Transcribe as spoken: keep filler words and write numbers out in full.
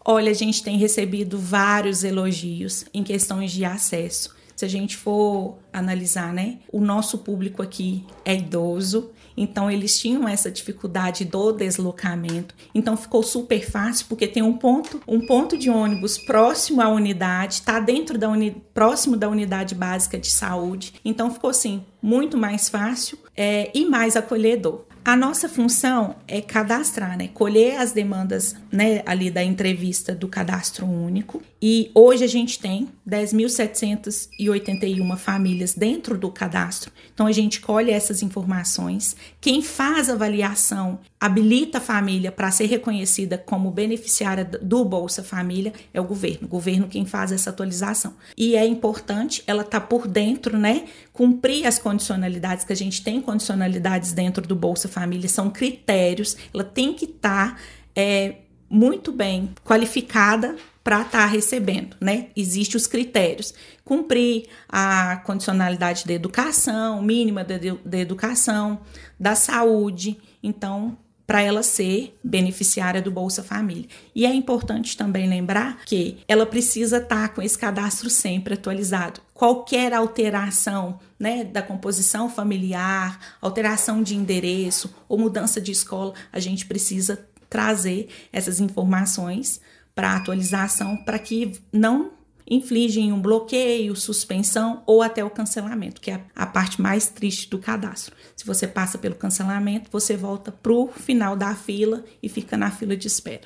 Olha, a gente tem recebido vários elogios em questões de acesso. Se a gente for analisar, né, o nosso público aqui é idoso, então eles tinham essa dificuldade do deslocamento. Então ficou super fácil porque tem um ponto, um ponto de ônibus próximo à unidade, está dentro da uni, próximo da unidade básica de saúde. Então ficou assim muito mais fácil é, e mais acolhedor. A nossa função é cadastrar, né? Colher as demandas, né, ali da entrevista do cadastro único. E hoje a gente tem dez mil setecentas e oitenta e uma famílias dentro do cadastro. Então a gente colhe essas informações. Quem faz a avaliação habilita a família para ser reconhecida como beneficiária do Bolsa Família é o governo. O governo quem faz essa atualização. E é importante ela estar tá por dentro, né? Cumprir as condicionalidades, que a gente tem condicionalidades dentro do Bolsa Família, são critérios, ela tem que estar tá, é, muito bem qualificada para estar tá recebendo, né? Existem os critérios. Cumprir a condicionalidade da educação, mínima da educação, da saúde. Então, para ela ser beneficiária do Bolsa Família. E é importante também lembrar que ela precisa estar com esse cadastro sempre atualizado. Qualquer alteração, né, da composição familiar, alteração de endereço ou mudança de escola, a gente precisa trazer essas informações para atualização, para que não infligem um bloqueio, suspensão ou até o cancelamento, que é a parte mais triste do cadastro. Se você passa pelo cancelamento, você volta para o final da fila e fica na fila de espera.